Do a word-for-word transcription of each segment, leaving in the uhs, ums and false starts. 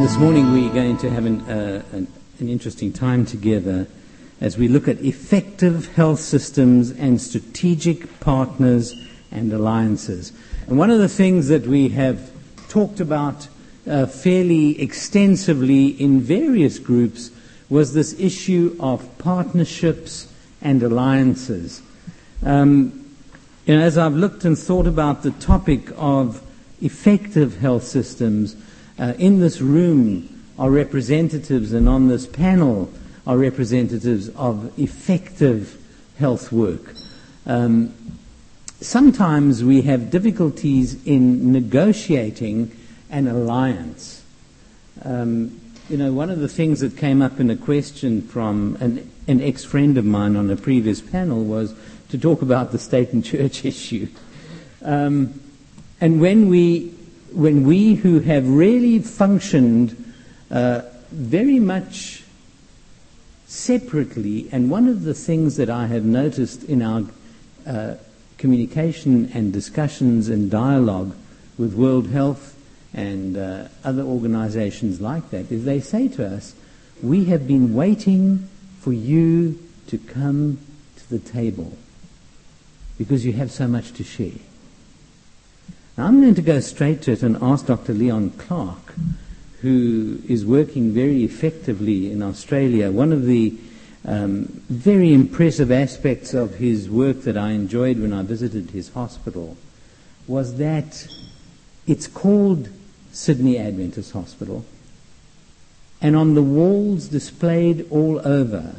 This morning we're going to have an, uh, an, an interesting time together as we look at effective health systems and strategic partners and alliances. And one of the things that we have talked about uh, fairly extensively in various groups was this issue of partnerships and alliances. Um, you know, as I've looked and thought about the topic of effective health systems, Uh, in this room are representatives, and on this panel are representatives of effective health work. Um, sometimes we have difficulties in negotiating an alliance. Um, you know, one of the things that came up in a question from an, an ex-friend of mine on a previous panel was to talk about the state and church issue. Um, and when we When we who have really functioned uh, very much separately, and one of the things that I have noticed in our uh, communication and discussions and dialogue with World Health and uh, other organizations like that, is they say to us, we have been waiting for you to come to the table because you have so much to share. Now, I'm going to go straight to it and ask Doctor Leon Clark, who is working very effectively in Australia. One of the um, very impressive aspects of his work that I enjoyed when I visited his hospital was that it's called Sydney Adventist Hospital, and on the walls displayed all over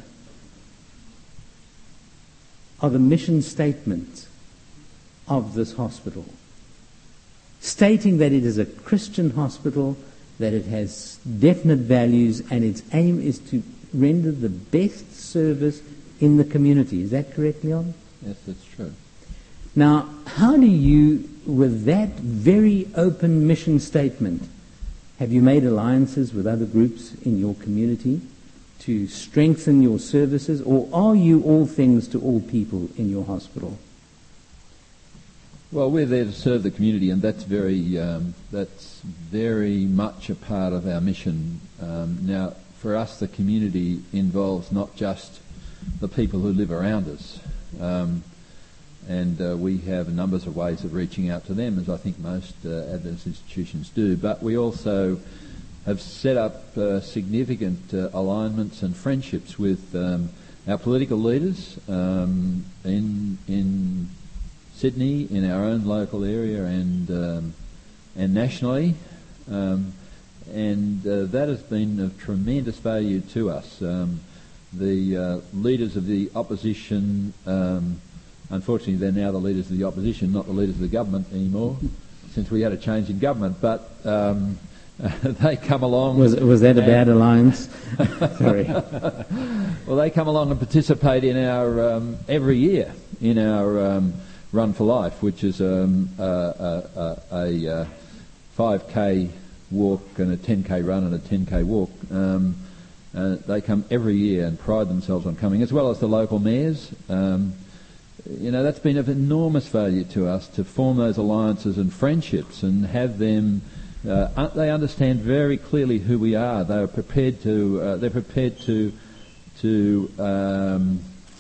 are the mission statements of this hospital, stating that it is a Christian hospital, that it has definite values, and its aim is to render the best service in the community. Is that correct, Leon? Yes, that's true. Now, how do you, with that very open mission statement, have you made alliances with other groups in your community to strengthen your services, or are you all things to all people in your hospital? Well, we're there to serve the community, and that's very um, that's very much a part of our mission. Um, now, for us, the community involves not just the people who live around us, um, and uh, we have numbers of ways of reaching out to them, as I think most uh, Adventist institutions do. But we also have set up uh, significant uh, alignments and friendships with um, our political leaders um, in in. Sydney, in our own local area, and um, and nationally, um, and uh, that has been of tremendous value to us. Um, the uh, leaders of the opposition, um, unfortunately, they're now the leaders of the opposition, not the leaders of the government anymore, since we had a change in government. But um, they come along. Was was that a bad alliance? Sorry. Well, they come along and participate in our um, every year in our. Um, Run for Life, which is um, a, a, a, a five K walk and a ten K run and a ten K walk. Um, uh, they come every year and pride themselves on coming, as well as the local mayors. Um, you know, that's been of enormous value to us, to form those alliances and friendships and have them. Uh, un- they understand very clearly who we are. They are prepared to. Uh, they're prepared to to um,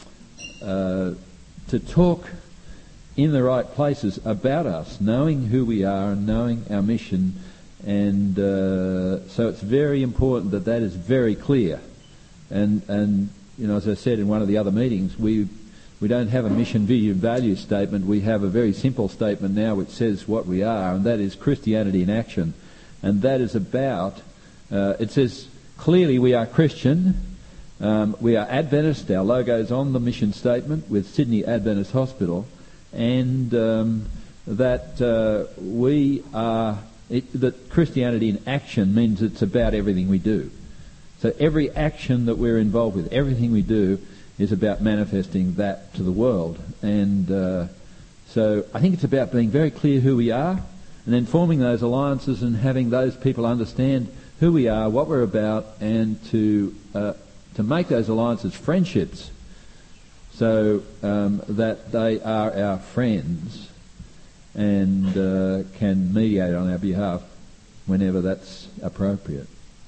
uh, to talk in the right places about us, knowing who we are and knowing our mission, and uh, so it's very important that that is very clear. And and you know, as I said in one of the other meetings, we we don't have a mission, vision, value statement. We have a very simple statement now which says what we are, and that is Christianity in action. And that is about. Uh, it says clearly we are Christian. Um, we are Adventist. Our logo is on the mission statement with Sydney Adventist Hospital. And um, that uh, we are, it, that Christianity in action means it's about everything we do. So every action that we're involved with, everything we do, is about manifesting that to the world. And uh, so I think it's about being very clear who we are, and then forming those alliances and having those people understand who we are, what we're about, and to uh, to make those alliances friendships, so um, that they are our friends and uh, can mediate on our behalf whenever that's appropriate.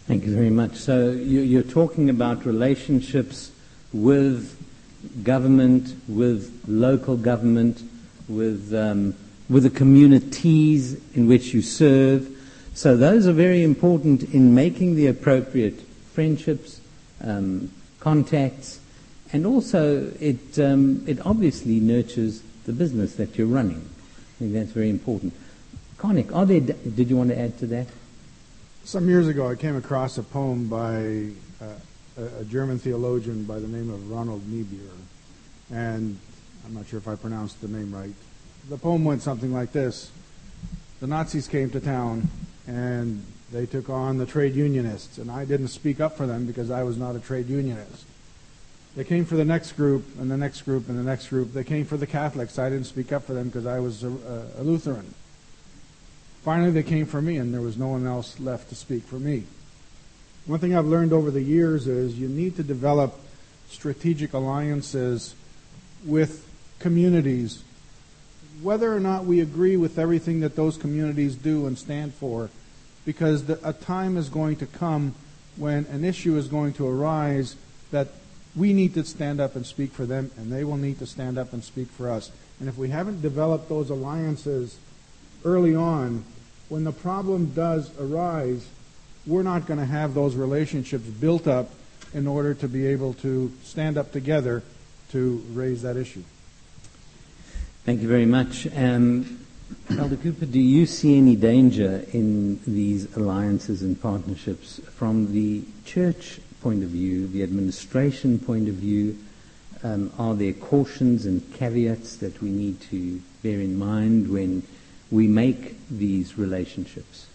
Thank you very much. So you, you're talking about relationships with government, with local government, with um, with the communities in which you serve. So those are very important in making the appropriate friendships, um, contacts, and also it um, it obviously nurtures the business that you're running. I think that's very important. Connick, are there? Did you want to add to that? Some years ago, I came across a poem by uh, a, a German theologian by the name of Ronald Niebuhr, and I'm not sure if I pronounced the name right. The poem went something like this: the Nazis came to town, and they took on the trade unionists, and I didn't speak up for them because I was not a trade unionist. They came for the next group, and the next group, and the next group. They came for the Catholics. I didn't speak up for them because I was a, a Lutheran. Finally, they came for me, and there was no one else left to speak for me. One thing I've learned over the years is you need to develop strategic alliances with communities, whether or not we agree with everything that those communities do and stand for, because the, a time is going to come when an issue is going to arise that we need to stand up and speak for them, and they will need to stand up and speak for us. And if we haven't developed those alliances early on, when the problem does arise, we're not going to have those relationships built up in order to be able to stand up together to raise that issue. Thank you very much. Um, Elder Cooper, do you see any danger in these alliances and partnerships from the church point of view, the administration point of view? Um, are there cautions and caveats that we need to bear in mind when we make these relationships?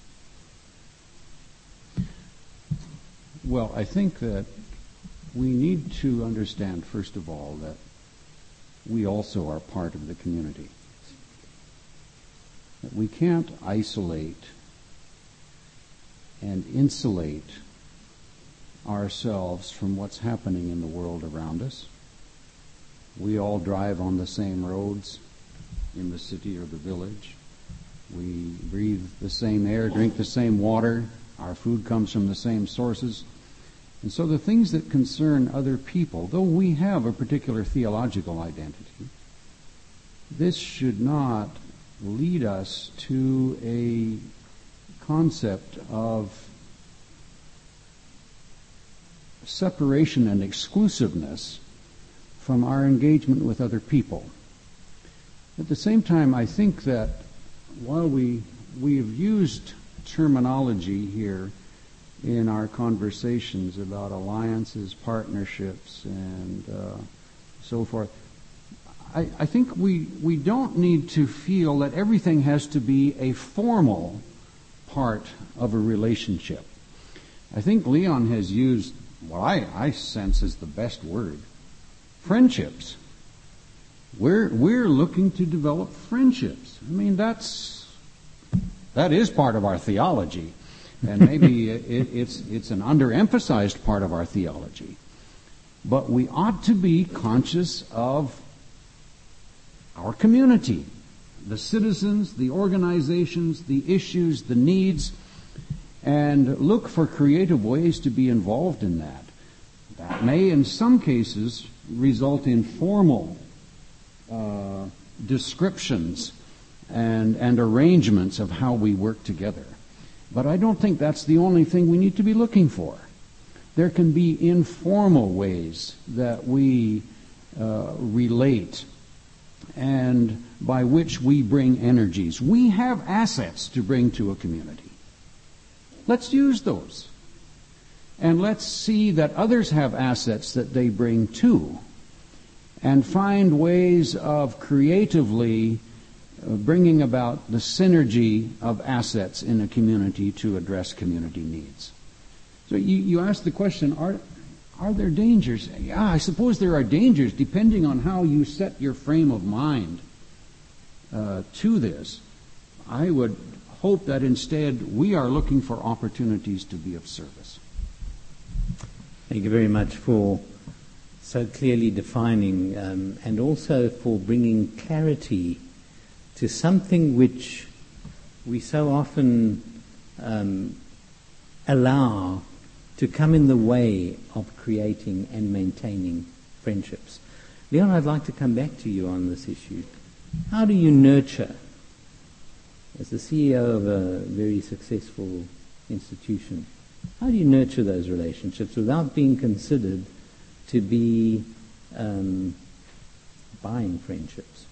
Well, I think that we need to understand, first of all, that we also are part of the community. That we can't isolate and insulate ourselves from what's happening in the world around us. We all drive on the same roads in the city or the village. We breathe the same air, drink the same water. Our food comes from the same sources. And so the things that concern other people, though we have a particular theological identity, this should not lead us to a concept of separation and exclusiveness from our engagement with other people. At the same time, I think that while we we have used terminology here in our conversations about alliances, partnerships, and uh, so forth, I, I think we we don't need to feel that everything has to be a formal part of a relationship. I think Leon has used what I, I sense is the best word: friendships. We're we're looking to develop friendships. I mean, that's that is part of our theology, and maybe it, it's it's an underemphasized part of our theology. But we ought to be conscious of our community, the citizens, the organizations, the issues, the needs, and look for creative ways to be involved in that. That may, in some cases, result in formal uh, descriptions and, and arrangements of how we work together. But I don't think that's the only thing we need to be looking for. There can be informal ways that we uh, relate and by which we bring energies. We have assets to bring to a community. Let's use those. And let's see that others have assets that they bring too. And find ways of creatively uh, bringing about the synergy of assets in a community to address community needs. So you, you asked the question, are, are there dangers? Yeah, I suppose there are dangers depending on how you set your frame of mind uh, to this. I would hope that instead we are looking for opportunities to be of service. Thank you very much for so clearly defining um, and also for bringing clarity to something which we so often um, allow to come in the way of creating and maintaining friendships. Leon, I'd like to come back to you on this issue. How do you nurture, as the C E O of a very successful institution, how do you nurture those relationships without being considered to be um, buying friendships?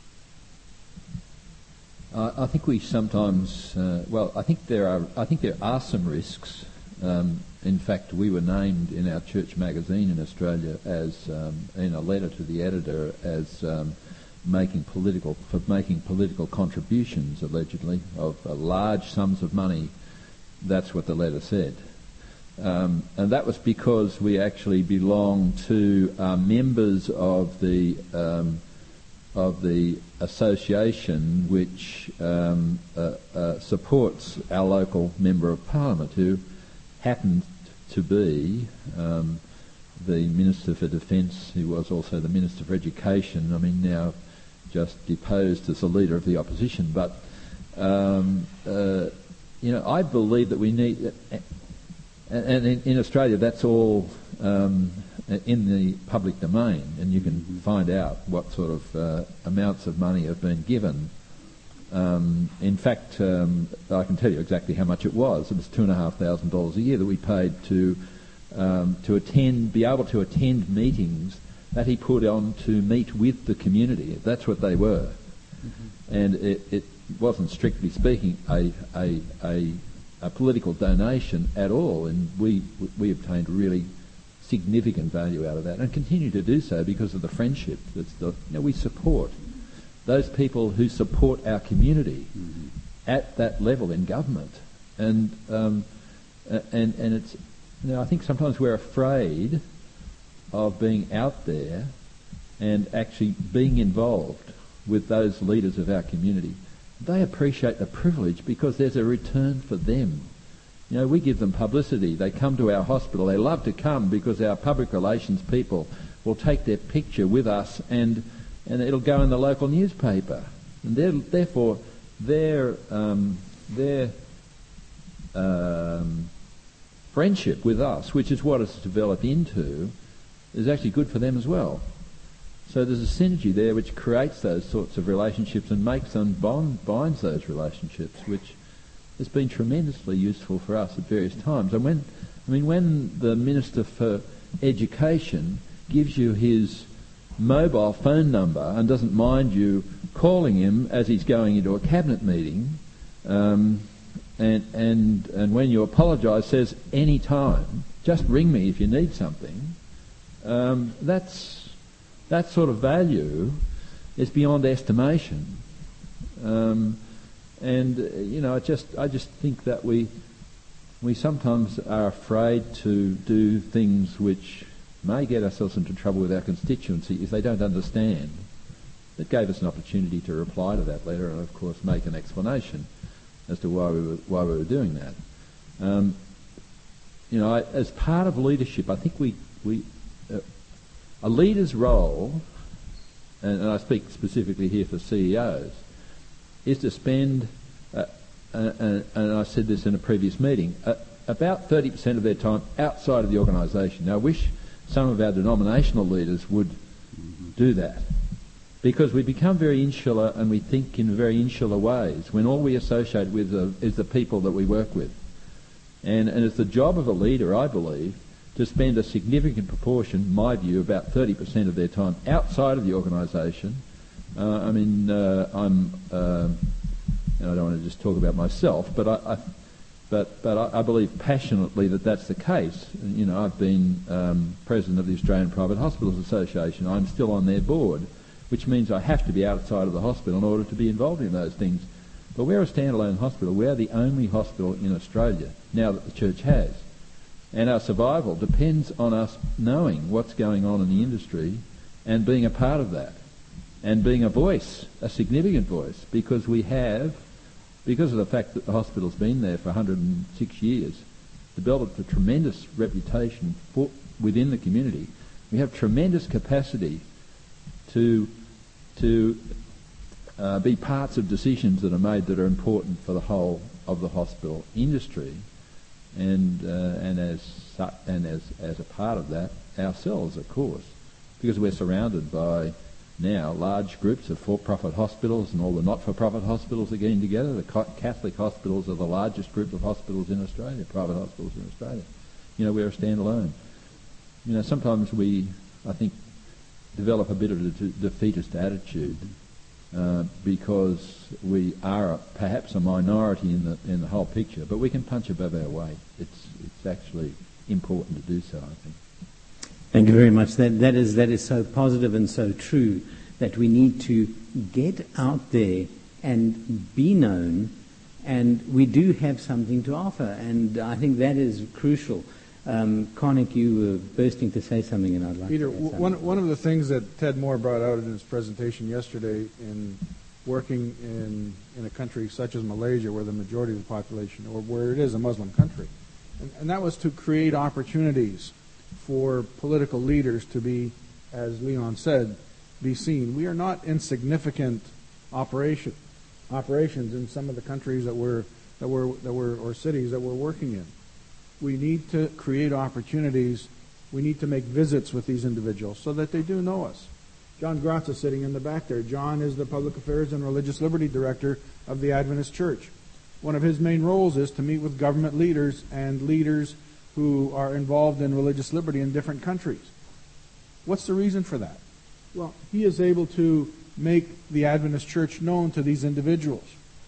Uh, I think we sometimes, uh, well, I think there are, I think there are some risks. Um, in fact, we were named in our church magazine in Australia as, um, in a letter to the editor, as um, making political, for making political contributions, allegedly, of uh, large sums of money. That's what the letter said. Um, and that was because we actually belong to uh, members of the um, of the association which um, uh, uh, supports our local Member of Parliament, who happened to be um, the Minister for Defence, who was also the Minister for Education. I mean, now just deposed as the Leader of the Opposition. But, um, uh, you know, I believe that we need... Uh, and in, in Australia, that's all um, in the public domain, and you can find out what sort of uh, amounts of money have been given. Um, in fact, um, I can tell you exactly how much it was. It was two and a half thousand dollars a year that we paid to um, to attend, be able to attend meetings that he put on to meet with the community. That's what they were, mm-hmm. and it, it wasn't strictly speaking a a a a political donation at all, and we we obtained really significant value out of that, and continue to do so because of the friendship that's the, you know, we support those people who support our community mm-hmm. at that level in government, and um, and and it's, you know, I think sometimes we're afraid of being out there and actually being involved with those leaders of our community. They appreciate the privilege because there's a return for them. You know, we give them publicity. They come to our hospital. They love to come because our public relations people will take their picture with us, and and it'll go in the local newspaper. And therefore, their um, their um, friendship with us, which is what it's developed into, is actually good for them as well. So there's a synergy there which creates those sorts of relationships and makes them bond, binds those relationships, which has been tremendously useful for us at various times. And when, I mean, when the Minister for Education gives you his mobile phone number and doesn't mind you calling him as he's going into a cabinet meeting, um, and and and when you apologise says any time, just ring me if you need something, um, that's. That sort of value is beyond estimation, um, and uh, you know, I just I just think that we we sometimes are afraid to do things which may get ourselves into trouble with our constituency if they don't understand. It gave us an opportunity to reply to that letter and, of course, make an explanation as to why we were why we were doing that. Um, you know, I, as part of leadership, I think we we. Uh, A leader's role, and, and I speak specifically here for C E Os, is to spend, uh, uh, and I said this in a previous meeting, uh, about thirty percent of their time outside of the organisation. Now, I wish some of our denominational leaders would do that, because we become very insular and we think in very insular ways when all we associate with uh, is the people that we work with. And, and it's the job of a leader, I believe, to spend a significant proportion, my view, about thirty percent of their time outside of the organisation. Uh, I mean, uh, I'm, uh, and I don't want to just talk about myself, but I, I but but I, I believe passionately that that's the case. You know, I've been um, president of the Australian Private Hospitals Association. I'm still on their board, which means I have to be outside of the hospital in order to be involved in those things. But we're a standalone hospital. We're the only hospital in Australia now that the church has. And our survival depends on us knowing what's going on in the industry and being a part of that and being a voice, a significant voice, because we have, because of the fact that the hospital's been there for one hundred six years, developed a tremendous reputation for, within the community. We have tremendous capacity to to uh, be parts of decisions that are made that are important for the whole of the hospital industry. and uh, and as su- and as as a part of that, ourselves, of course, because we're surrounded by now large groups of for-profit hospitals, and all the not-for-profit hospitals are getting together. The Catholic hospitals are the largest group of hospitals in Australia, private hospitals in Australia. You know, we're a standalone. You know, sometimes we, I think, develop a bit of a de- defeatist attitude uh, because we are a, perhaps a minority in the in the whole picture, but we can punch above our weight. It's it's actually important to do so, I think. Thank you very much. That that is that is so positive and so true, that we need to get out there and be known, and we do have something to offer, and I think that is crucial. Um, Connick, you were bursting to say something, and I'd like Peter, to say something. one one of the things that Ted Moore brought out in his presentation yesterday, in working in in a country such as Malaysia, where the majority of the population, or where it is a Muslim country, and, and that was to create opportunities for political leaders to be, as Leon said, be seen. We are not insignificant operation operations in some of the countries that we're that we're that we're or cities that we're working in. We need to create opportunities. We need to make visits with these individuals so that they do know us. John Gratz is sitting in the back there. John is the Public Affairs and Religious Liberty Director of the Adventist Church. One of his main roles is to meet with government leaders and leaders who are involved in religious liberty in different countries. What's the reason for that? Well, he is able to make the Adventist Church known to these individuals.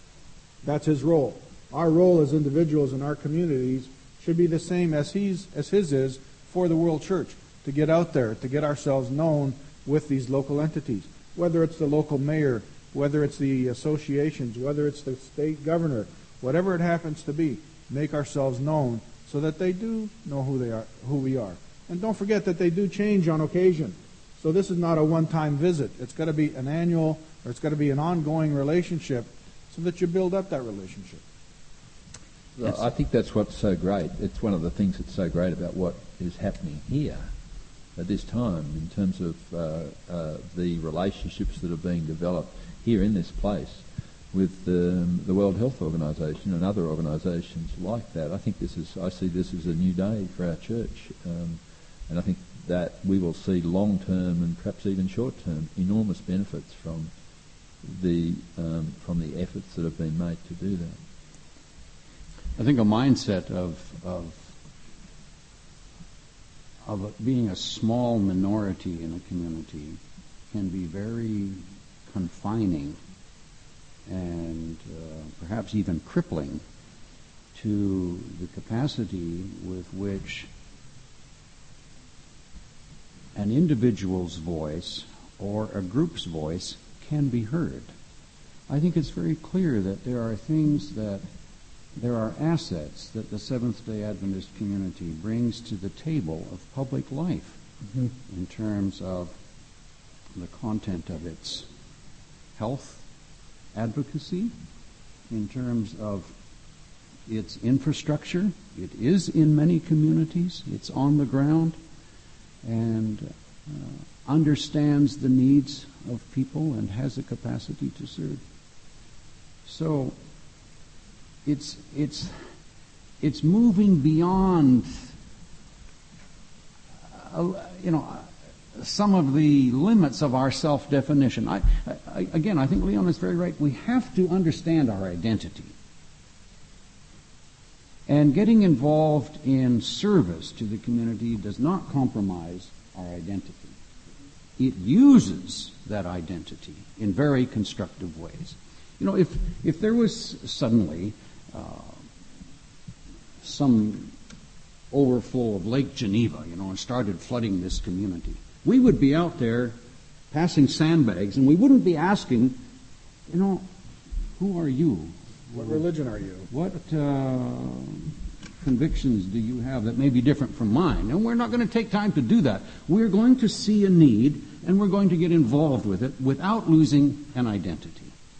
That's his role. Our role as individuals in our communities should be the same as he's, as his is for the World Church, to get out there, to get ourselves known with these local entities, whether it's the local mayor, whether it's the associations, whether it's the state governor, whatever it happens to be, make ourselves known so that they do know who they are, who we are. And don't forget that they do change on occasion. So this is not a one-time visit. It's got to be an annual, or it's got to be an ongoing relationship so that you build up that relationship. Well, I think that's what's so great. It's one of the things that's so great about what is happening here at this time in terms of uh, uh, the relationships that are being developed here in this place with um, the World Health Organization and other organizations like that. I think this is, I see this as a new day for our church. Um, and I think that we will see long-term and perhaps even short-term enormous benefits from the um, from the efforts that have been made to do that. I think a mindset of of of it being a small minority in a community can be very confining and uh, perhaps even crippling to the capacity with which an individual's voice or a group's voice can be heard. I think it's very clear that there are things that there are assets that the Seventh-day Adventist community brings to the table of public life mm-hmm. in terms of the content of its health advocacy, in terms of its infrastructure. It is in many communities. It's on the ground and uh, understands the needs of people and has a capacity to serve. So it's it's it's moving beyond uh, you know some of the limits of our self-definition. I, I, again, I think Leon is very right. We have to understand our identity. And getting involved in service to the community does not compromise our identity. It uses that identity in very constructive ways. You know, if if there was suddenly uh, some overflow of Lake Geneva, you know, and started flooding this community, we would be out there passing sandbags, and we wouldn't be asking, you know, who are you? What religion are you? What uh, convictions do you have that may be different from mine? And we're not going to take time to do that. We're going to see a need, and we're going to get involved with it without losing an identity.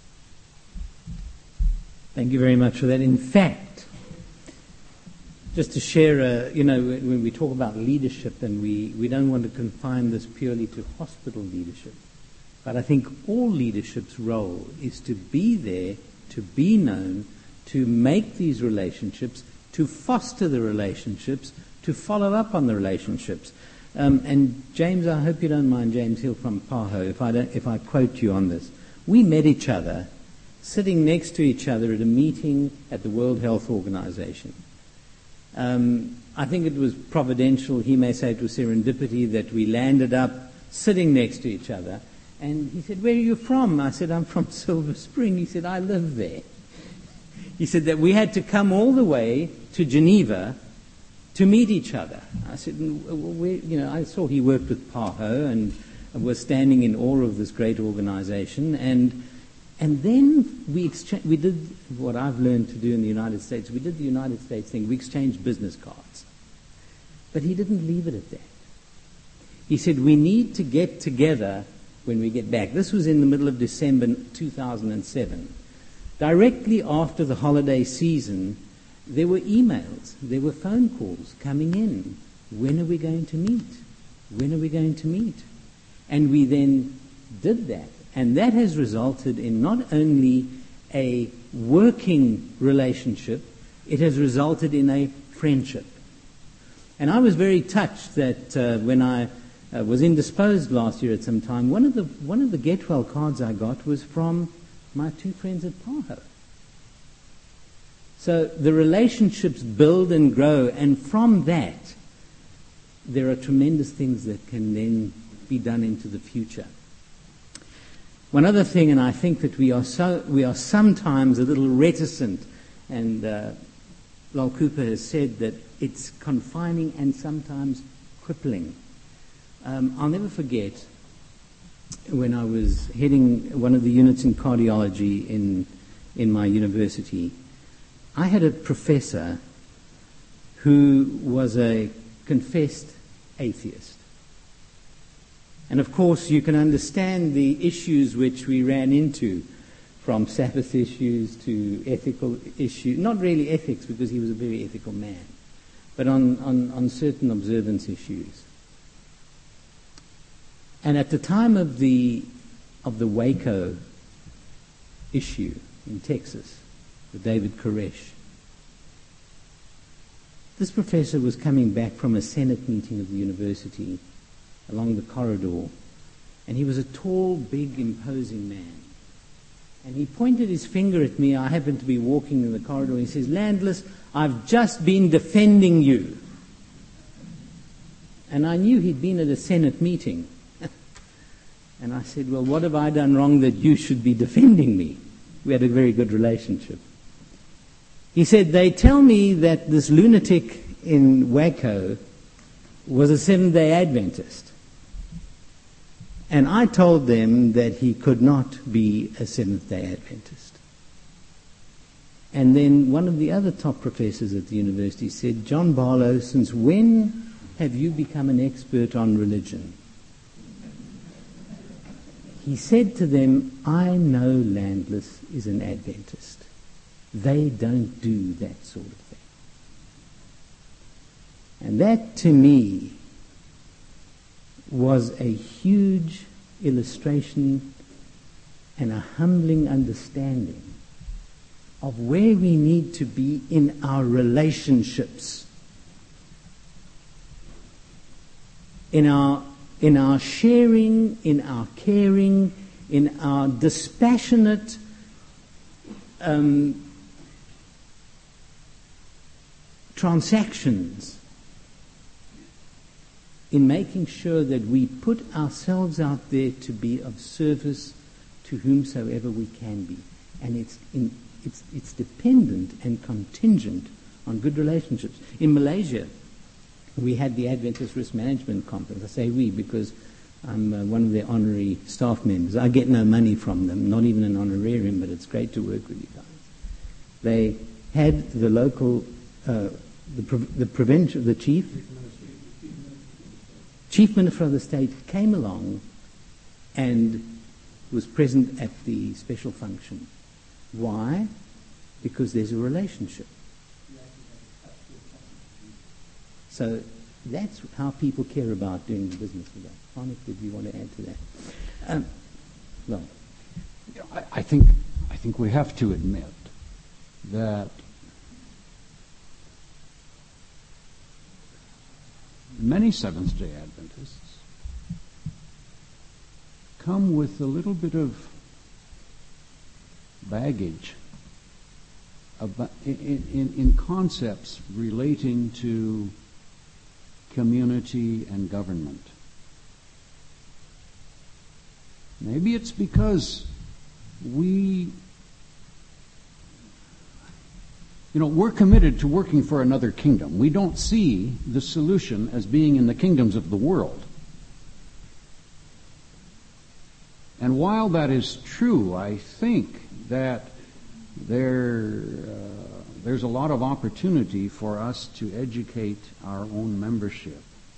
Thank you very much for that. In fact, just to share, uh, you know, when we talk about leadership, and we, we don't want to confine this purely to hospital leadership, but I think all leadership's role is to be there, to be known, to make these relationships, to foster the relationships, to follow up on the relationships. Um, and James, I hope you don't mind, James Hill from PAHO, if I, don't, if I quote you on this. We met each other sitting next to each other at a meeting at the World Health Organization. Um, I think it was providential, he may say it was serendipity, that we landed up sitting next to each other. And he said, "Where are you from?" I said, "I'm from Silver Spring." He said, "I live there." He said that we had to come all the way to Geneva to meet each other. I said, we, you know, I saw he worked with PAHO and was standing in awe of this great organization. And and then we excha- we did what I've learned to do in the United States. We did the United States thing. We exchanged business cards. But he didn't leave it at that. He said, "We need to get together when we get back." This was in the middle of December two thousand seven. Directly after the holiday season, there were emails, there were phone calls coming in. When are we going to meet? When are we going to meet? And we then did that. And that has resulted in not only a working relationship, it has resulted in a friendship. And I was very touched that uh, when I uh, was indisposed last year at some time, one of the one of the get well cards I got was from my two friends at PAHO. So the relationships build and grow, and from that, there are tremendous things that can then be done into the future. One other thing, and I think that we are so we are sometimes a little reticent, and uh, Lol Cooper has said that it's confining and sometimes crippling. Um, I'll never forget when I was heading one of the units in cardiology in in my university. I had a professor who was a confessed atheist. And of course, you can understand the issues which we ran into, from Sabbath issues to ethical issues, not really ethics because he was a very ethical man, but on, on, on certain observance issues. And at the time of the of the Waco issue in Texas, with David Koresh, this professor was coming back from a Senate meeting of the university along the corridor, and he was a tall, big, imposing man. And he pointed his finger at me. I happened to be walking in the corridor. He says, "Landless, I've just been defending you." And I knew he'd been at a Senate meeting. And I said, "Well, what have I done wrong that you should be defending me?" We had a very good relationship. He said, "They tell me that this lunatic in Waco was a Seventh-day Adventist. And I told them that he could not be a Seventh-day Adventist." And then one of the other top professors at the university said, "John Barlow, since when have you become an expert on religion?" He said to them, "I know Landless is an Adventist. They don't do that sort of thing." And that, to me, was a huge illustration and a humbling understanding of where we need to be in our relationships, in our in our sharing, in our caring, in our dispassionate um, transactions, in making sure that we put ourselves out there to be of service to whomsoever we can be. And it's, in, it's, it's dependent and contingent on good relationships. In Malaysia, we had the Adventist Risk Management Conference. I say we because I'm uh, one of their honorary staff members. I get no money from them, not even an honorarium, but it's great to work with you guys. They had the local, uh, the, pre- the prevention, the chief, chief minister of the state came along and was present at the special function. Why? Because there's a relationship. So that's how people care about doing the business with us. Arnott, did you want to add to that? Um, well, I, I think I think we have to admit that many Seventh-day Adventists come with a little bit of baggage about, in, in, in concepts relating to community and government. Maybe it's because we, you know, we're committed to working for another kingdom. We don't see the solution as being in the kingdoms of the world. And while that is true, I think that there uh, there's a lot of opportunity for us to educate our own membership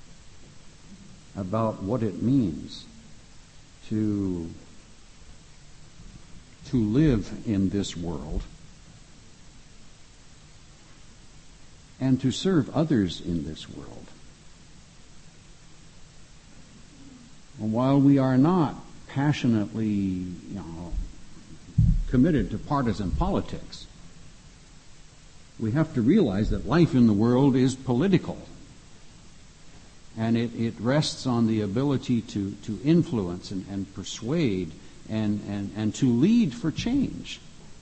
about what it means to to live in this world and to serve others in this world. And while we are not passionately, you know, committed to partisan politics, we have to realize that life in the world is political. And it, it rests on the ability to, to influence and, and persuade and, and, and to lead for change.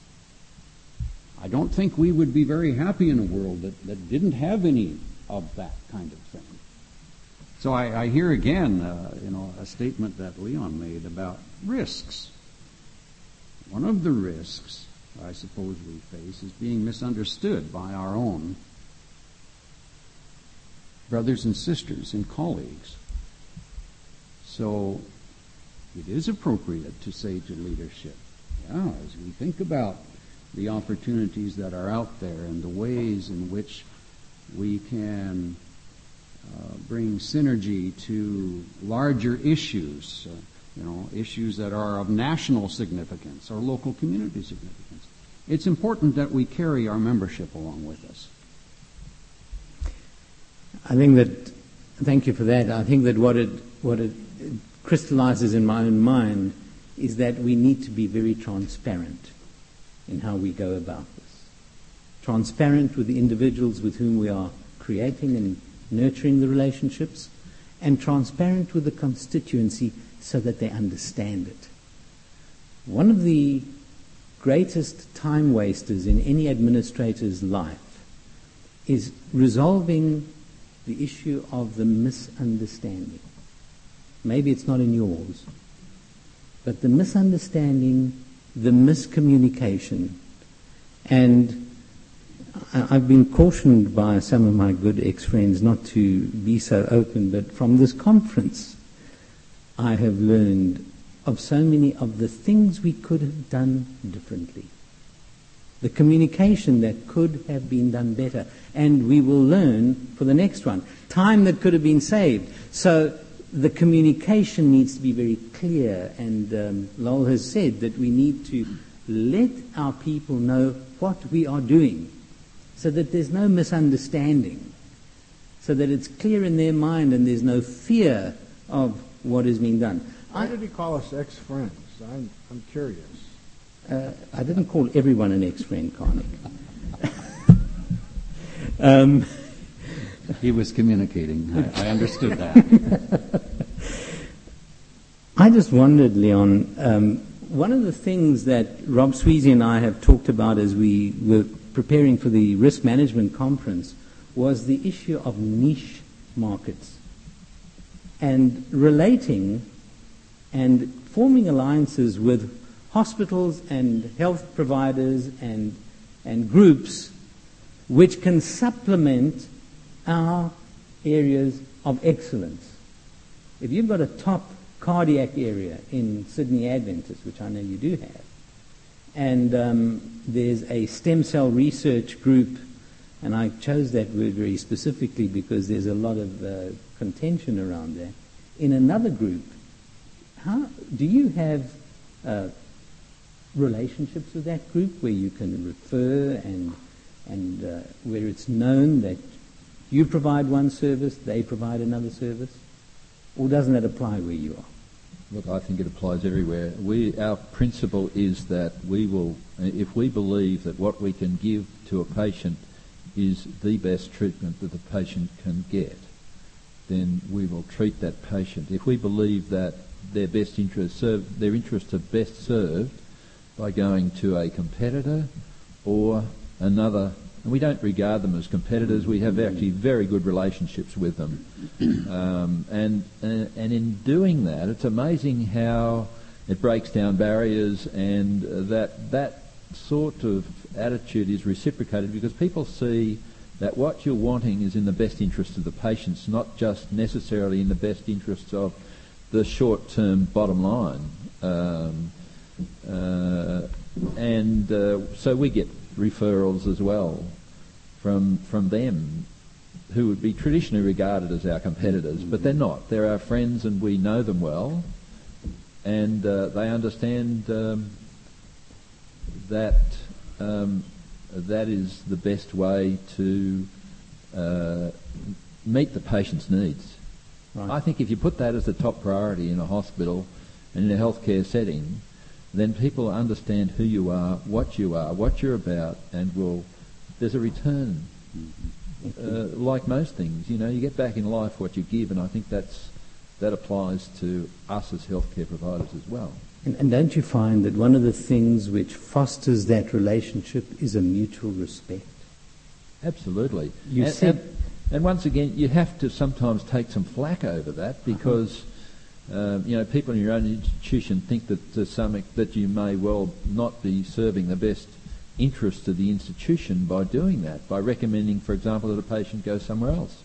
I don't think we would be very happy in a world that, that didn't have any of that kind of thing. So I, I hear again, uh, you know, a statement that Leon made about risks. One of the risks I suppose we face is being misunderstood by our own brothers and sisters and colleagues. So it is appropriate to say to leadership, yeah, as we think about the opportunities that are out there and the ways in which we can uh, bring synergy to larger issues, uh, you know, issues that are of national significance or local community significance. It's important that we carry our membership along with us. I think that, thank you for that. I think that what it, what it crystallizes in my own mind is that we need to be very transparent in how we go about this. Transparent with the individuals with whom we are creating and nurturing the relationships, and transparent with the constituency so that they understand it. One of the greatest time wasters in any administrator's life is resolving the issue of the misunderstanding. Maybe it's not in yours, but the misunderstanding, the miscommunication. And I've been cautioned by some of my good ex-friends not to be so open, but from this conference I have learned of so many of the things we could have done differently. The communication that could have been done better. And we will learn for the next one. Time that could have been saved. So the communication needs to be very clear. And um, Lowell has said that we need to let our people know what we are doing so that there's no misunderstanding. So that it's clear in their mind and there's no fear of what is being done. Why did he call us ex-friends? I'm, I'm curious. Uh, I didn't call everyone an ex-friend, Carnick. um, he was communicating. I, I understood that. I just wondered, Leon, um, one of the things that Rob Sweezy and I have talked about as we were preparing for the risk management conference was the issue of niche markets and relating and forming alliances with hospitals and health providers and and groups which can supplement our areas of excellence. If you've got a top cardiac area in Sydney Adventist, which I know you do have, and um, there's a stem cell research group, and I chose that word very specifically because there's a lot of uh, contention around that. In another group, how do you have uh, relationships with that group where you can refer and and uh, where it's known that you provide one service, they provide another service? Or doesn't that apply where you are? Look, I think it applies everywhere. We, our principle is that we will, if we believe that what we can give to a patient is the best treatment that the patient can get, then we will treat that patient. If we believe that their best interest served, their interests are best served by going to a competitor or another, and we don't regard them as competitors. We have actually very good relationships with them, um, and, and and in doing that, it's amazing how it breaks down barriers, and uh, that that sort of attitude is reciprocated because people see that what you're wanting is in the best interest of the patients, not just necessarily in the best interests of the short-term bottom line. Um, uh, and uh, so we get referrals as well from from them who would be traditionally regarded as our competitors, but they're not. They're our friends and we know them well, and uh, they understand um, that um, that is the best way to uh, meet the patient's needs. Right. I think if you put that as the top priority in a hospital and in a healthcare setting, then people understand who you are, what you are, what you're about, and will. There's a return. Uh, like most things, you know, you get back in life what you give, and I think that's that applies to us as healthcare providers as well. And, and don't you find that one of the things which fosters that relationship is a mutual respect? Absolutely. You and, said, and, and once again, you have to sometimes take some flack over that because, uh-huh. uh, you know, people in your own institution think that to some that you may well not be serving the best interest of the institution by doing that, by recommending, for example, that a patient go somewhere else.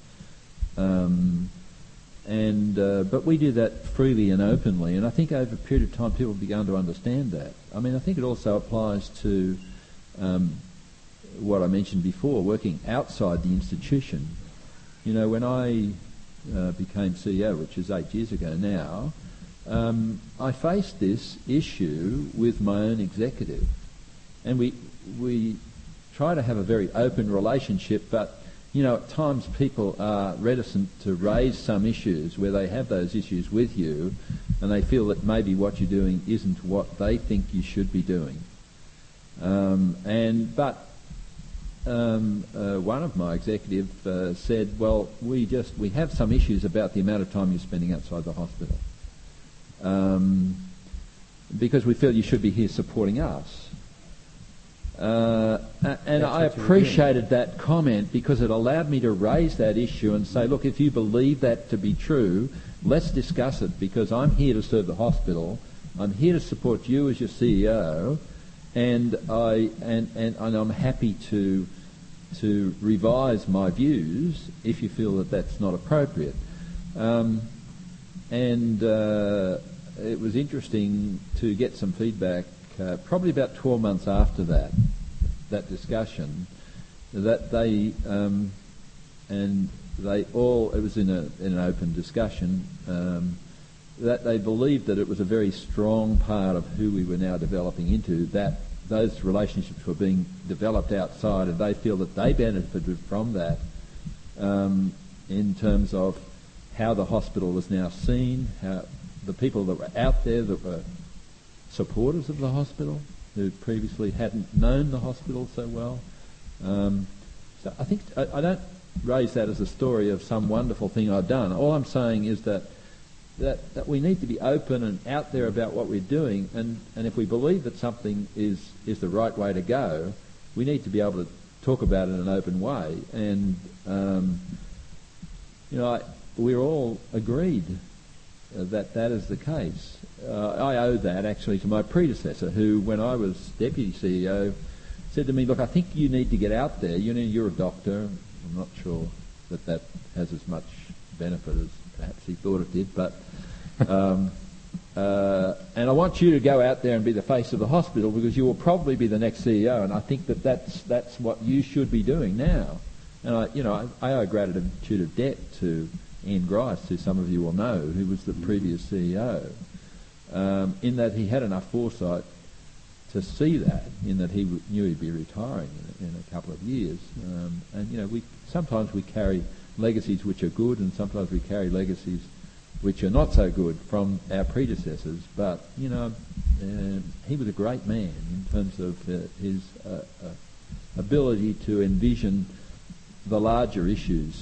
Um, and uh, but we do that freely and openly, and I think over a period of time people have begun to understand that. I mean, I think it also applies to um, what I mentioned before, working outside the institution. You know, when I uh, became C E O, which is eight years ago now, um, I faced this issue with my own executive, and we we try to have a very open relationship, but you know, at times people are reticent to raise some issues where they have those issues with you and they feel that maybe what you're doing isn't what they think you should be doing. Um, and but um, uh, one of my executive uh, said, well, we just we have some issues about the amount of time you're spending outside the hospital um, because we feel you should be here supporting us. Uh, and I appreciated that comment because it allowed me to raise that issue and say, look, if you believe that to be true, let's discuss it, because I'm here to serve the hospital. I'm here to support you as your C E O, and I and, and, and I'm happy to to revise my views if you feel that that's not appropriate. Um, and uh, it was interesting to get some feedback. Uh, probably about twelve months after that, that discussion, that they um, and they all it was in a in an open discussion um, that they believed that it was a very strong part of who we were now developing into, that those relationships were being developed outside, and they feel that they benefited from that um, in terms of how the hospital was now seen, how the people that were out there that were supporters of the hospital who previously hadn't known the hospital so well. Um, so I think I, I don't raise that as a story of some wonderful thing I've done. All I'm saying is that that, that we need to be open and out there about what we're doing, and, and if we believe that something is, is the right way to go, we need to be able to talk about it in an open way. And um, you know, I, we're all agreed uh, that that is the case. Uh, I owe that actually to my predecessor, who, when I was deputy C E O, said to me, look, I think you need to get out there. You know, you're a doctor. I'm not sure that that has as much benefit as perhaps he thought it did, but um, uh, and I want you to go out there and be the face of the hospital, because you will probably be the next C E O, and I think that that's, that's what you should be doing now. And I, you know, I, I owe gratitude of debt to Ian Grice, who some of you will know, who was the previous C E O. Um, in that he had enough foresight to see that, in that he w- knew he'd be retiring in a, in a couple of years. Um, and, you know, we sometimes we carry legacies which are good, and sometimes we carry legacies which are not so good from our predecessors. But, you know, uh, he was a great man in terms of uh, his uh, uh, ability to envision the larger issues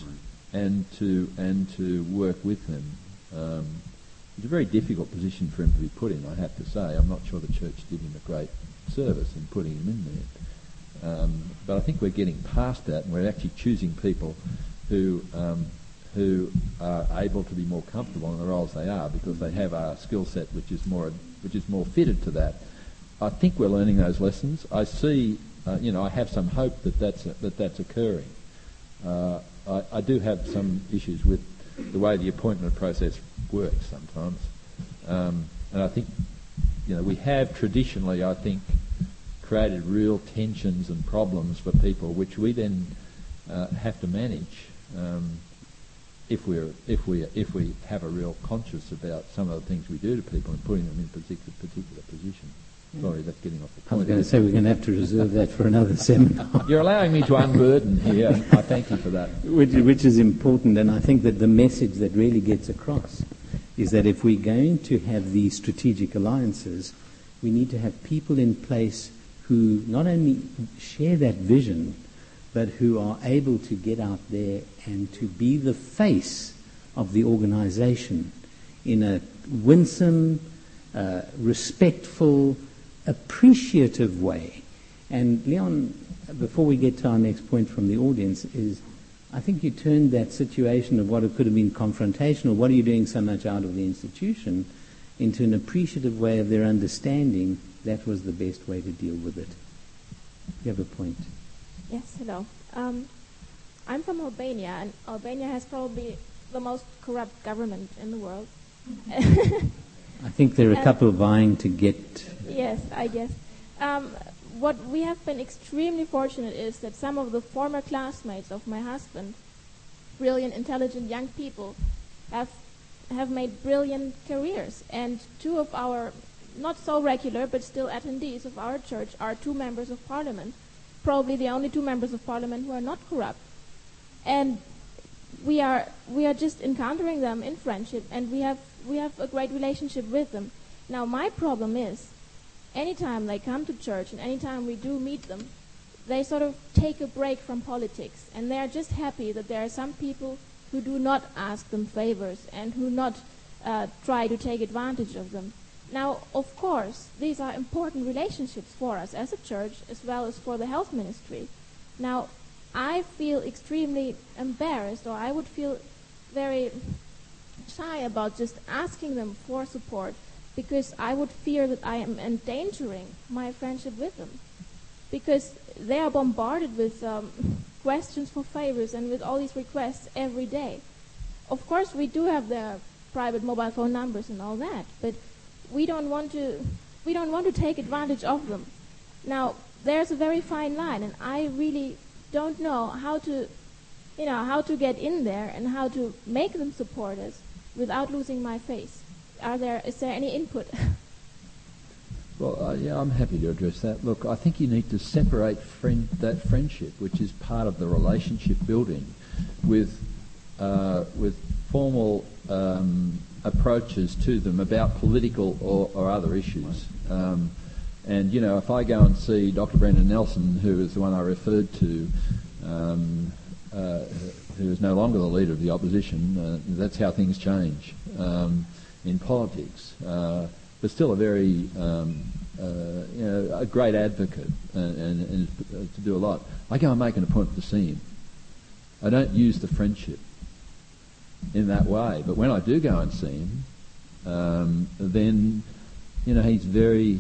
and to and to work with them. Um, it's a very difficult position for him to be put in, I have to say. I'm not sure the church did him a great service in putting him in there. Um, but I think we're getting past that, and we're actually choosing people who um, who are able to be more comfortable in the roles they are, because they have a skill set which is more which is more fitted to that. I think we're learning those lessons. I see, uh, you know, I have some hope that that's that that's occurring. Uh, I, I do have some issues with the way the appointment process works sometimes, um, and I think, you know, we have traditionally, I think, created real tensions and problems for people, which we then uh, have to manage um, if we're if we if we have a real conscience about some of the things we do to people and putting them in particular particular position. Sorry, that's getting off the point. I was going to say we're going to have to reserve that for another seminar. You're allowing me to unburden here. I thank you for that. Which, which is important, and I think that the message that really gets across is that if we're going to have these strategic alliances, we need to have people in place who not only share that vision, but who are able to get out there and to be the face of the organization in a winsome, uh, respectful, appreciative way. And Leon, before we get to our next point from the audience, is I think you turned that situation of what it could have been confrontational, what are you doing so much out of the institution, into an appreciative way of their understanding that was the best way to deal with it. You have a point. Yes, hello. Um, I'm from Albania, and Albania has probably the most corrupt government in the world. I think there are a couple vying to get... Yes, I guess. Um, what we have been extremely fortunate is that some of the former classmates of my husband, brilliant, intelligent young people, have have made brilliant careers. And two of our, not so regular, but still attendees of our church are two members of parliament, probably the only two members of parliament who are not corrupt. And we are we are just encountering them in friendship, and we have we have a great relationship with them. Now, my problem is, anytime they come to church and anytime we do meet them, they sort of take a break from politics, and they are just happy that there are some people who do not ask them favors and who not uh, try to take advantage of them. Now, of course, these are important relationships for us as a church as well as for the health ministry. Now, I feel extremely embarrassed, or I would feel very shy about just asking them for support, because I would fear that I am endangering my friendship with them, because they are bombarded with um, questions for favors and with all these requests every day. Of course, we do have their private mobile phone numbers and all that, but we don't want to we don't want to take advantage of them. Now, there's a very fine line, and I really don't know how to, you know, how to get in there and how to make them support us without losing my face. Are there is there any input? Well, uh, yeah, I'm happy to address that. Look, I think you need to separate friend, that friendship, which is part of the relationship building, with uh, with formal um, approaches to them about political or, or other issues. Um, and, you know, if I go and see Doctor Brendan Nelson, who is the one I referred to, um, uh, who is no longer the leader of the opposition, uh, that's how things change um, in politics. Uh, but still a very, um, uh, you know, a great advocate and, and, and uh, to do a lot. I go and make an appointment to see him. I don't use the friendship in that way, but when I do go and see him, um, then, you know, he's very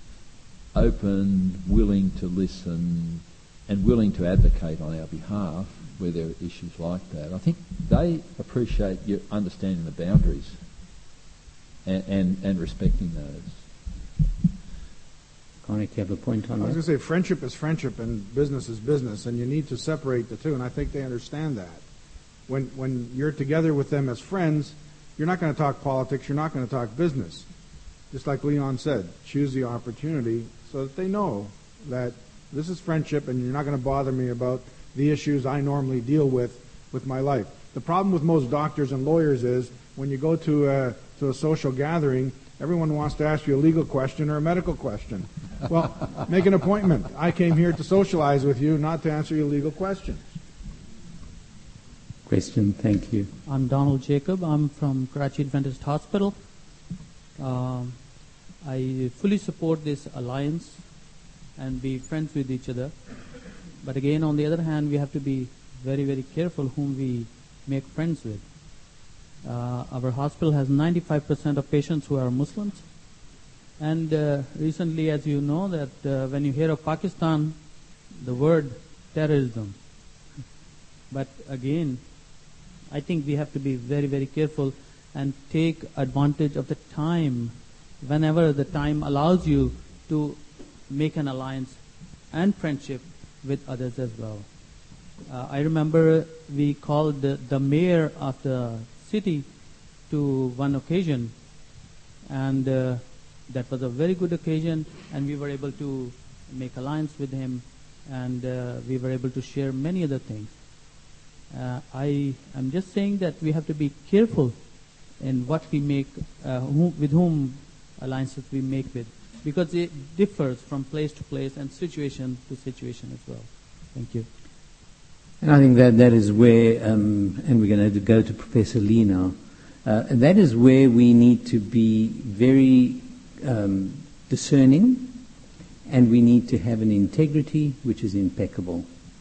open, willing to listen, and willing to advocate on our behalf where there are issues like that. I think they appreciate you understanding the boundaries and, and, and respecting those. Connie, do you have a point on that? I was going to say friendship is friendship and business is business, and you need to separate the two, and I think they understand that. When when you're together with them as friends, you're not going to talk politics, you're not going to talk business. Just like Leon said, choose the opportunity so that they know that this is friendship and you're not going to bother me about the issues I normally deal with with my life. The problem with most doctors and lawyers is when you go to a, to a social gathering, everyone wants to ask you a legal question or a medical question. Well, make an appointment. I came here to socialize with you, not to answer your legal questions. Question, thank you. I'm Donald Jacob. I'm from Karachi Adventist Hospital. Um, I fully support this alliance and be friends with each other. But again, on the other hand, we have to be very, very careful whom we make friends with. Uh, our hospital has ninety-five percent of patients who are Muslims. And uh, recently, as you know, that uh, when you hear of Pakistan, the word terrorism. But again, I think we have to be very, very careful and take advantage of the time, whenever the time allows you to make an alliance and friendship with others as well. Uh, I remember we called the, the mayor of the city to one occasion, and uh, that was a very good occasion, and we were able to make alliance with him, and uh, we were able to share many other things. Uh, I am just saying that we have to be careful in what we make, uh, who, with whom alliances we make with, because it differs from place to place and situation to situation as well. Thank you. And I think that that is where, um, and we're going to go to Professor Lee now, uh, and that is where we need to be very um, discerning, and we need to have an integrity which is impeccable.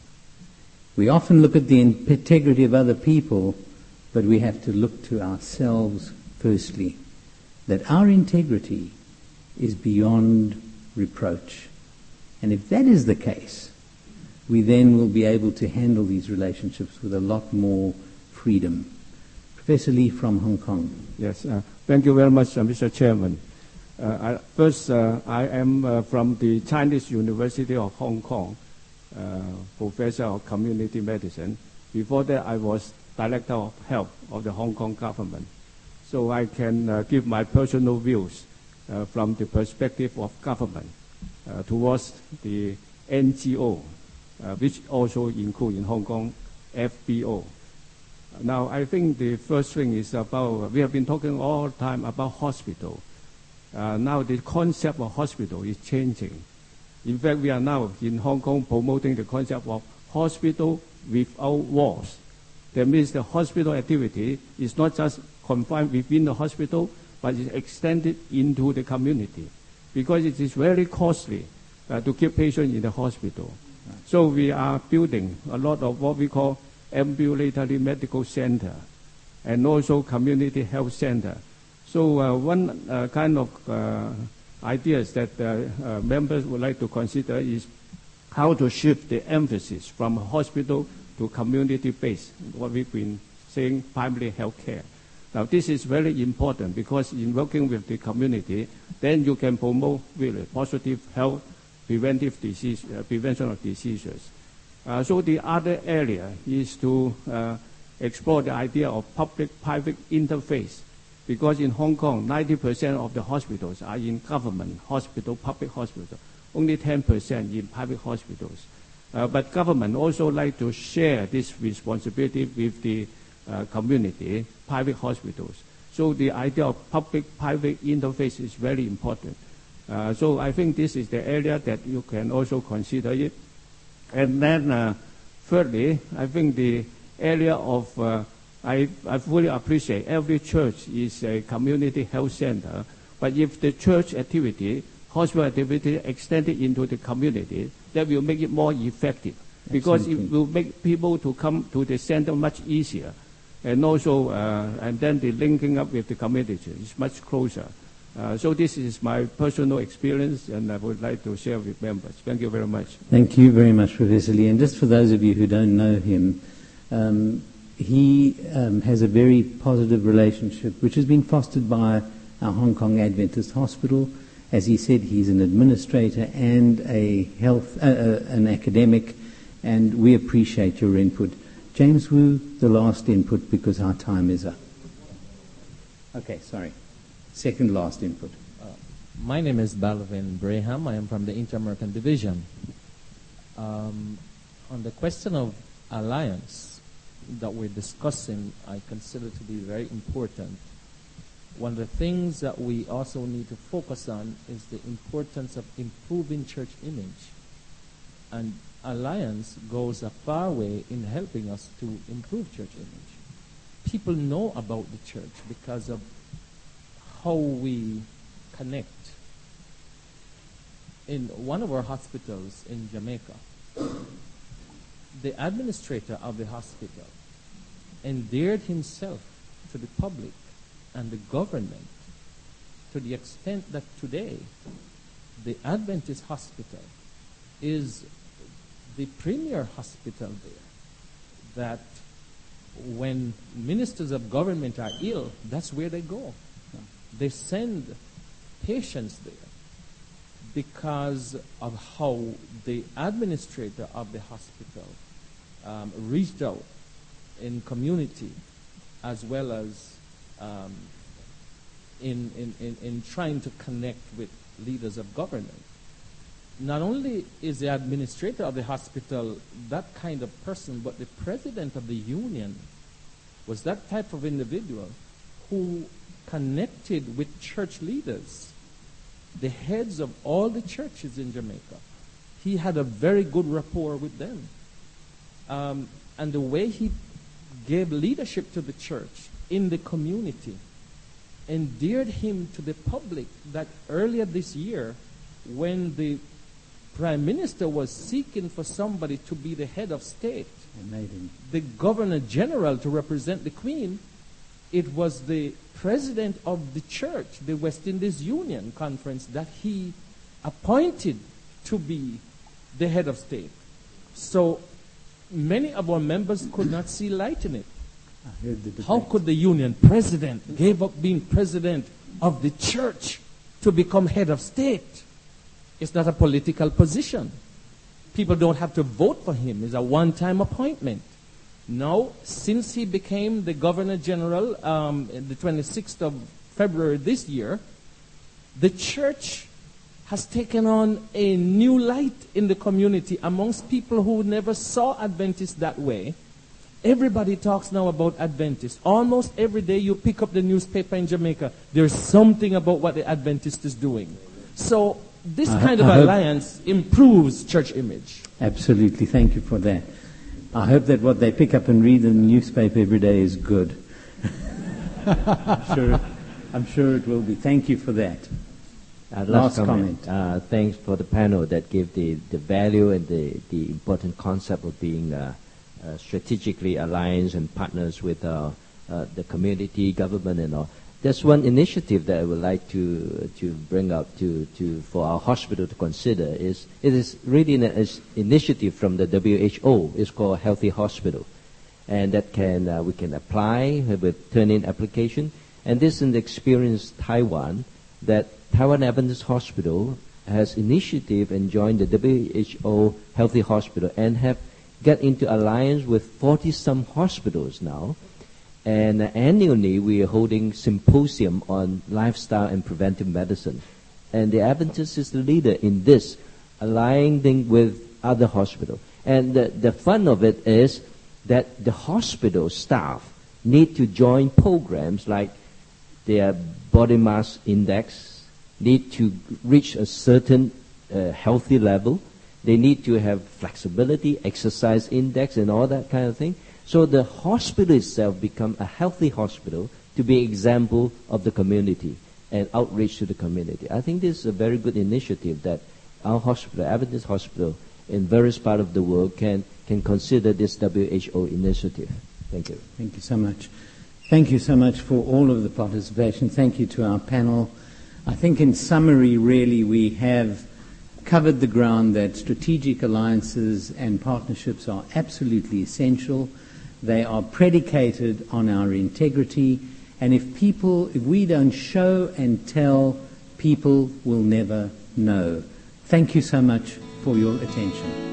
We often look at the integrity of other people, but we have to look to ourselves firstly, that our integrity is beyond reproach. And if that is the case, we then will be able to handle these relationships with a lot more freedom. Professor Lee from Hong Kong. Yes, uh, thank you very much, uh, Mister Chairman. Uh, I, first, uh, I am uh, from the Chinese University of Hong Kong, uh, Professor of Community Medicine. Before that, I was Director of Health of the Hong Kong government. So I can uh, give my personal views uh, from the perspective of government uh, towards the N G O, uh, which also include in Hong Kong F B O. Now, I think the first thing is about, we have been talking all the time about hospital. Uh, now the concept of hospital is changing. In fact, we are now in Hong Kong promoting the concept of hospital without walls. That means the hospital activity is not just confined within the hospital, but is extended into the community, because it is very costly uh, to keep patients in the hospital. Right. So we are building a lot of what we call ambulatory medical center and also community health center. So uh, one uh, kind of uh, ideas that uh, uh, members would like to consider is how to shift the emphasis from hospital to community-based, what we've been saying, primary health care. Now, this is very important because in working with the community, then you can promote really positive health, preventive disease, uh, prevention of diseases. Uh, so the other area is to uh, explore the idea of public-private interface, because in Hong Kong, ninety percent of the hospitals are in government hospital, public hospital, only ten percent in private hospitals. Uh, but government also like to share this responsibility with the uh, community, private hospitals. So the idea of public-private interface is very important. Uh, so I think this is the area that you can also consider it. And then uh, thirdly, I think the area of, uh, I, I fully appreciate every church is a community health center, but if the church activity, hospital activity extended into the community, that will make it more effective, because Absolutely. It will make people to come to the center much easier. And also, uh, and then the linking up with the community is much closer. Uh, so this is my personal experience, and I would like to share with members. Thank you very much. Thank you very much, Professor Lee. And just for those of you who don't know him, um, he um, has a very positive relationship, which has been fostered by our Hong Kong Adventist Hospital. As he said, he's an administrator and a health, uh, uh, an academic, and we appreciate your input. James Wu, the last input, because our time is up. Okay, sorry. Second last input. Uh, my name is Balvin Braham. I am from the Inter-American Division. Um, on the question of alliance that we're discussing, I consider to be very important. One of the things that we also need to focus on is the importance of improving church image. And alliance goes a far way in helping us to improve church image. People know about the church because of how we connect. In one of our hospitals in Jamaica, the administrator of the hospital endeared himself to the public and the government to the extent that today the Adventist hospital is the premier hospital there, that when ministers of government are ill, that's where they go. They send patients there because of how the administrator of the hospital um, reached out in community as well as um, in, in, in, in trying to connect with leaders of government. Not only is the administrator of the hospital that kind of person, but the president of the union was that type of individual who connected with church leaders, the heads of all the churches in Jamaica. He had a very good rapport with them. Um, and the way he gave leadership to the church in the community endeared him to the public, that earlier this year, when the Prime Minister was seeking for somebody to be the head of state, the Governor General to represent the Queen, it was the president of the church, the West Indies Union Conference, that he appointed to be the head of state. So many of our members could not see light in it. How could the union president give up being president of the church to become head of state? It's not a political position. People don't have to vote for him. It's a one-time appointment. Now, since he became the Governor General um, the twenty-sixth of February this year, the church has taken on a new light in the community amongst people who never saw Adventists that way. Everybody talks now about Adventists. Almost every day you pick up the newspaper in Jamaica, there's something about what the Adventist is doing. So this I, kind of I alliance improves church image. Absolutely. Thank you for that. I hope that what they pick up and read in the newspaper every day is good. I'm, sure, I'm sure it will be. Thank you for that. Uh, last, last comment. comment. Uh, thanks for the panel that gave the, the value and the, the important concept of being uh, uh, strategically alliance and partners with uh, uh, the community, government, and all. There's one initiative that I would like to to bring up to, to for our hospital to consider. Is it is really an is initiative from the W H O. It's called Healthy Hospital, and that can uh, we can apply with turn-in application. And this is an experience Taiwan, that Taiwan Adventist Hospital has initiative and joined the W H O Healthy Hospital and have got into alliance with forty some hospitals now. And uh, annually, we are holding symposium on lifestyle and preventive medicine. And the Adventist is the leader in this, aligning with other hospitals. And the, the fun of it is that the hospital staff need to join programs like their body mass index, need to reach a certain uh, healthy level. They need to have flexibility, exercise index, and all that kind of thing. So the hospital itself become a healthy hospital to be example of the community and outreach to the community. I think this is a very good initiative that our hospital, Adventist Hospital, in various parts of the world can, can consider this W H O initiative. Thank you. Thank you so much. Thank you so much for all of the participation. Thank you to our panel. I think in summary, really, we have covered the ground that strategic alliances and partnerships are absolutely essential. They are predicated on our integrity, and if people, if we don't show and tell, people will never know. Thank you so much for your attention.